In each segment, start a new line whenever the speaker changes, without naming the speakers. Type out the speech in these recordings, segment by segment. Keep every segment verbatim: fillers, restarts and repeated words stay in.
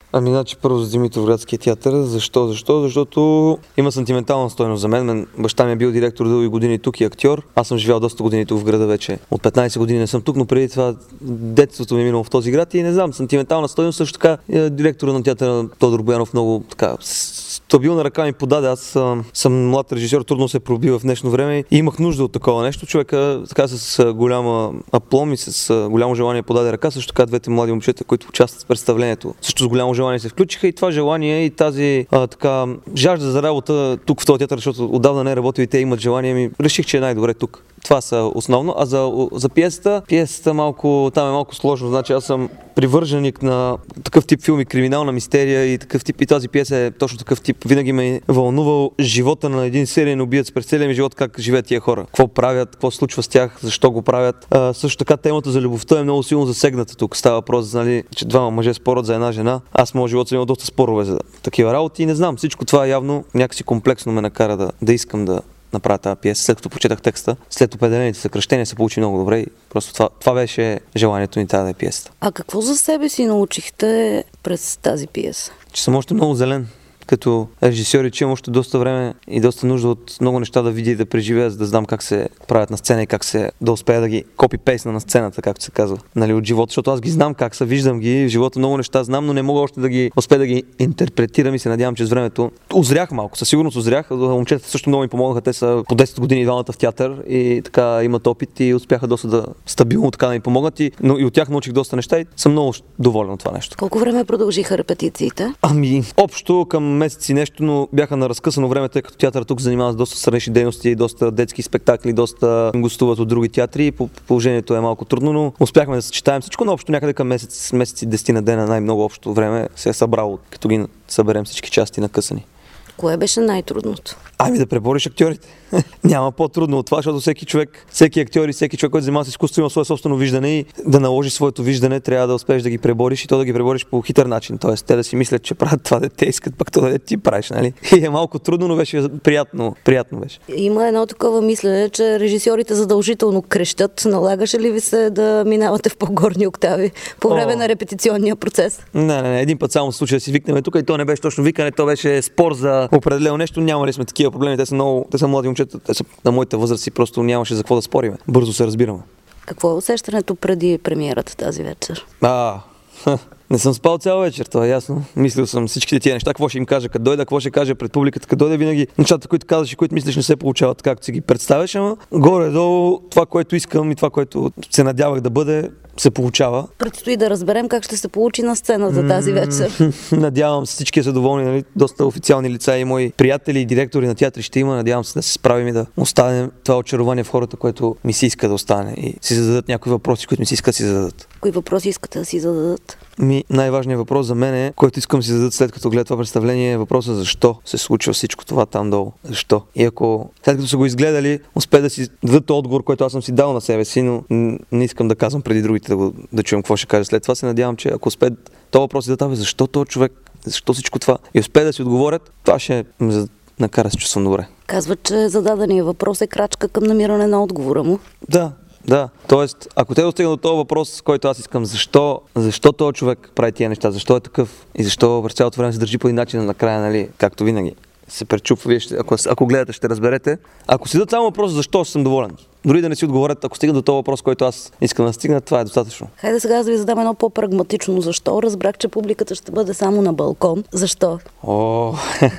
Ами, значи първо за Димитровградския театър. Защо? Защо? Защото има сантиментална стойност за мен. мен. Баща ми е бил директор дълги години тук и актьор. Аз съм живял доста години тук в града вече. От петнайсет години не съм тук, но преди това детството ми е минало в този град и не знам, сантиментална стойност. Също така директора на театъра Тодор Боянов много така стабилна ръка ми подаде. Аз а, съм млад режисьор, трудно се пробива в днешно време и имах нужда от такова нещо. Човека така с голяма аплом и с а, голямо желание подаде ръка. Също така двете млади момчета, които участват в представлението, също с голямо желание се включиха и това желание и тази а, така жажда за работа тук в този театър, защото отдавна не е работил и те имат желание, ми реших, че е най-добре тук. Това са основно. А за, за пиесата, пиесата малко, там е малко сложно. Значи аз съм привърженик на такъв тип филми, криминална мистерия и такъв тип. И тази пиеса е точно такъв тип. Винаги ме е вълнувал живота на един сериен убиец през целия ми живот, как живеят тия хора. Какво правят, какво се случва с тях, защо го правят. А, също така темата за любовта е много силно засегната тук. Става въпрос, нали, че двама мъже спорят за една жена. Аз моят живот съм имал доста спорове за такива работи и не знам. Всичко това явно някакси комплексно ме накара да, да искам да направя тази пиеса. След като прочетах текста, след определените съкращения се получи много добре и просто това, това беше желанието ни тази да е пиесата.
А какво за себе си научихте през тази пиеса?
Че съм още много зелен. Като режисьор и че имам още доста време и доста нужда от много неща да видя и да преживея, за да знам как се правят на сцена и как се да успея да ги копи-пейсна на сцената, както се казва, нали, от живота, защото аз ги знам как са, виждам ги, в живота много неща знам, но не мога още да ги успея да ги интерпретирам и се надявам, че с времето озрях малко, със сигурност озрях. Момчетата също много ми помогнаха, те са по десет години двамата в театър и така имат опит и успяха доста да стабилно така да ми помогнат и, но и от тях научих доста неща и съм много доволен от това нещо.
Колко време продължиха репетициите?
Ами, общо към месеци нещо, но бяха на разкъсано време, тъй като театър тук занимава с доста странични дейности, доста детски спектакли, доста гостуват от други театри и положението е малко трудно, но успяхме да съчетаем всичко, но общо някъде към месец, месеци, десет на дена най-много общо време се е събрало, като ги съберем всички части накъсани.
Кое беше най-трудното?
Ами да пребориш актьорите. Няма по-трудно от това, защото всеки човек, всеки актьор и всеки човек, който занимава с изкуство, има свое собствено виждане и да наложи своето виждане, трябва да успееш да ги пребориш и то да ги пребориш по хитър начин. Тоест, те да си мислят, че правят това, да те искат, пък то да ти правиш, нали? И е малко трудно, но беше приятно. Приятно беше.
Има едно такова мислене, че режисьорите задължително крещят. Налагаше ли ви се да минавате в по-горни октави по време О. на репетиционния процес?
Не, не, не. Един път само случай да си викнем тук и то не беше точно викане, то беше спор за определено нещо. Нямали сме такива проблеми. Те са много, те са млади момчета, те са на моята възраст и просто нямаше за какво да спориме. Бързо се разбираме.
Какво е усещането преди премиерата тази вечер?
А, не съм спал цяла вечер, това е ясно. Мислил съм всичките тия неща, какво ще им кажа, като дойда, какво ще кажа пред публиката, като дойда, винаги нещата, които казваш и които мислиш, не се получават както си ги представяш, ама горе-долу това, което искам и това, което се надявах да бъде, се получава.
Предстои да разберем как ще се получи на сцената тази вечер.
Надявам се, всички са доволни, нали? Доста официални лица и мои приятели и директори на театри ще има. Надявам се да се справим и да оставим това очарование в хората, което ми се иска да остане и си зададат някои въпроси, които ми се иска да си зададат.
Кои въпроси искате да си зададат?
Ми, най-важният въпрос за мен е, който искам да си зададат след като гледа това представление, е въпросът защо се случва всичко това там долу. Защо? И ако след като са го изгледали, успеят да си дадат отговор, който аз съм си дал на себе си, но не искам да казвам преди другите да, го, да чуем какво ще каже след това, се надявам, че ако успеят този въпрос да дадат, защо този човек, защо всичко това и успеят да си отговорят, това ще ме накара да се чувствам добре.
Казват, че зададения въпрос е крачка към намиране на отговора му.
Да. Да, т.е. ако те достигнат до този въпрос, който аз искам, защо, защо този човек прави тия неща, защо е такъв и защо през цялото време се държи по един начин накрая, нали, както винаги се пречупва, вие ще, ако, ако гледате, ще разберете. Ако си дадат само въпрос, защо съм доволен, дори да не си отговорят, ако стигнат до този въпрос, който аз искам да стигна, това е достатъчно.
Хайде сега да ви задам едно по-прагматично защо. Разбрах, че публиката ще бъде само на балкон. Защо?
О,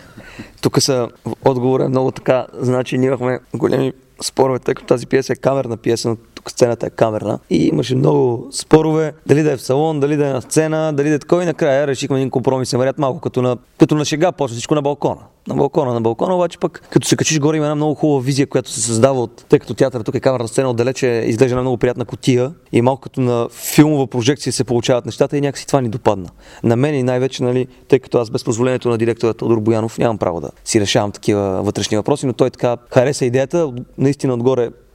тук са отговора е много така, значи ние имахме големи спорове, тъй като тази пиеса е камерна пиеса, но тук сцената е камерна. И имаше много спорове, дали да е в салон, дали да е на сцена, дали да е такова и накрая решихме един компромисен вариант, малко като на, като на шега, почва всичко на балкона. На балкона, на балкона, обаче пък като се качиш горе има една много хубава визия, която се създава от, тъй като театър тук е камерна сцена, отдалече изглежда една много приятна кутия и малко като на филмова прожекция се получават нещата и някакси това ни допадна. На мен и най-вече, нали, тъй като аз без позволението на директора Тодор Боянов нямам право да си решавам такива вътрешни въпроси, но той така хареса идеята, наистина отгоре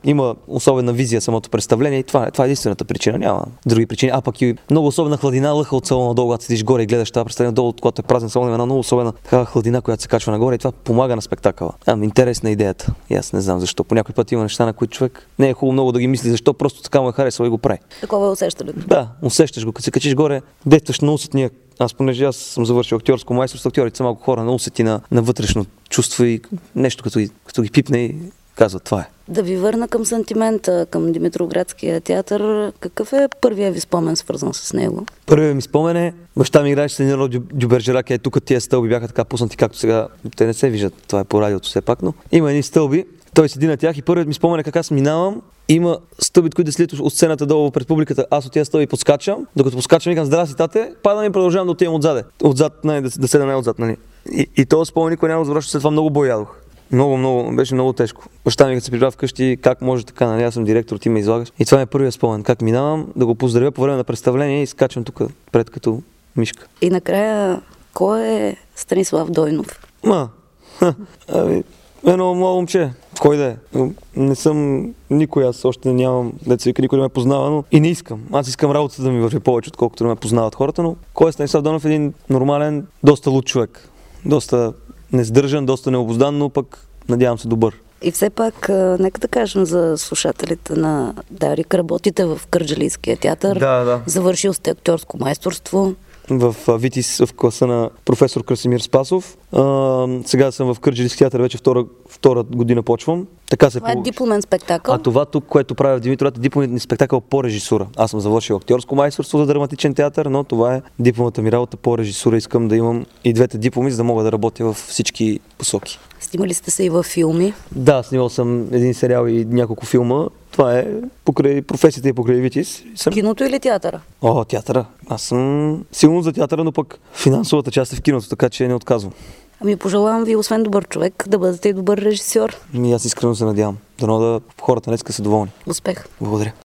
има особена визия самото представление и това, това е единствената причина. Няма други причини. А пък и много особена хладина лъха от салона долу, когато седиш горе и гледаш това представление долу, когато е празен салон, има една много особена такава хладина, която се качва нагоре и това помага на спектакъла. А, интересна идеята. И аз не знам защо. По някой път има неща, на които човек не е хубаво много да ги мисли, защо просто така му е харесва и го прави.
Такова е усещането.
Да, усещаш го, като се качиш горе, действаш на усетния. Аз понеже аз съм завършил актьорско майсторство, актьорите са малко хора на усети на, на вътрешно чувство и нещо като, като ги пипне и казват това е.
Да ви върна към сантимента, към Димитровградския театър. Какъв е първият ви спомен, свързан с него?
Първият ми спомен е, баща ми играеше с един род Дюбержерак, е тук тия стълби бяха така пуснати, както сега те не се виждат, това е по радиото все пак, но има едни стълби, той седи на тях и първият ми спомен е как аз минавам. Има стълби, които да слизат от сцената долу пред публиката. Аз от тези стълби подскачам, докато подскачам, викам здрасти, тате, падам и продължавам да отивам отзаде. Отзад, най- да, да седа най-отзад, нали. И, и този спомен никой няма да завършва, след това много боядох. Много, много, беше много тежко. Баща ми като се прибра вкъщи, как може така, нали, аз съм директор, ти ме излагаш. И това е първият спомен, как минавам, да го поздравя по време на представление и скачам тук пред като мишка.
И накрая, кой е Станислав Дойнов?
Ма, ха, ами, едно младо момче, кой да е. Не съм никой, аз още нямам, деца вика, никой да ме познава, но и не искам. Аз искам работата да ми върви повече, отколкото да ме познават хората, но кой е Станислав Дойнов? Един нормален, доста луд човек. Доста несдържан, доста необуздан, но пък надявам се добър.
И все пак, нека да кажем за слушателите на Дарик, работите в Кърджалийския театър,
Да, да.
завършил сте актьорско майсторство.
В Витис, в класа на професор Красимир Спасов. А, сега съм в Кърджалийски театър, вече втора, втора година почвам. Така се
Това е
получи.
дипломен спектакъл.
А това тук, което правя в Димитровград, е дипломен спектакъл по режисура. Аз съм завършил актьорско майсторство за драматичен театър, но това е дипломата ми работа по режисура. Искам да имам и двете дипломи, за да мога да работя в всички посоки.
Снимали сте се и във филми.
Да, снимал съм един сериал и няколко филма. Това е покрай професията и покрай Витис. Съм...
Киното или театъра?
О, театъра. Аз съм силно за театъра, но пък финансовата част е в киното, така че не отказвам.
Ами пожелавам ви, освен добър човек, да бъдете и добър режисьор.
И аз искрено се надявам. Дано да хората днес са доволни.
Успех!
Благодаря.